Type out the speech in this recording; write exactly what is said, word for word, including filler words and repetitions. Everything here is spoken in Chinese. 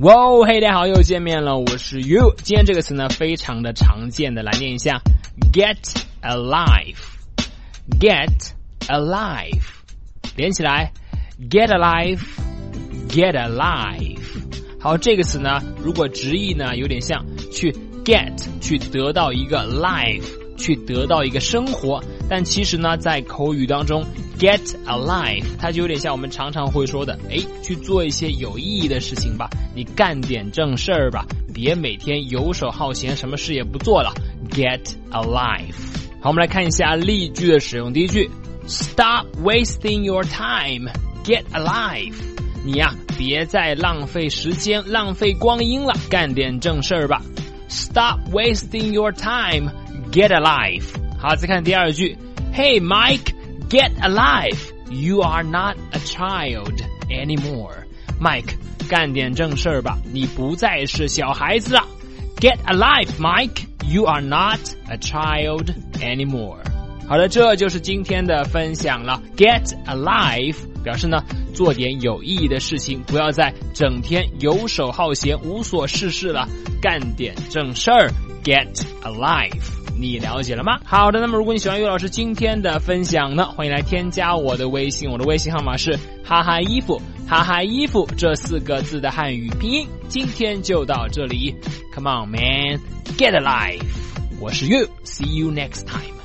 哇哦，嘿，大家好，又见面了，我是 you。今天这个词呢，非常的常见的，来念一下 ，get alive，get alive， 连起来 ，get alive，get alive。好，这个词呢，如果直译呢，有点像去 get， 去得到一个 life， 去得到一个生活，但其实呢，在口语当中 ，get alive， 它就有点像我们常常会说的，诶，去做一些有意义的事情吧，你干点正事儿吧，别每天游手好闲，什么事也不做了 ，get alive。好，我们来看一下例句的使用。第一句 ，Stop wasting your time, get alive。你呀、啊，别再浪费时间、浪费光阴了，干点正事儿吧。Stop wasting your time, get alive。好，再看第二句 ，Hey Mike, get alive. You are not a child anymore. Mike, 干点正事儿吧，你不再是小孩子了。Get alive, Mike. You are not a child anymore. 好的，这就是今天的分享了。Get alive 表示呢，做点有意义的事情，不要再整天游手好闲、无所事事了，干点正事儿。Get alive， 你了解了吗？好的，那么如果你喜欢岳老师今天的分享呢，欢迎来添加我的微信，我的微信号码是哈哈衣服，哈哈衣服这四个字的汉语拼音。今天就到这里 ，Come on man, get alive。我是 You，see you next time。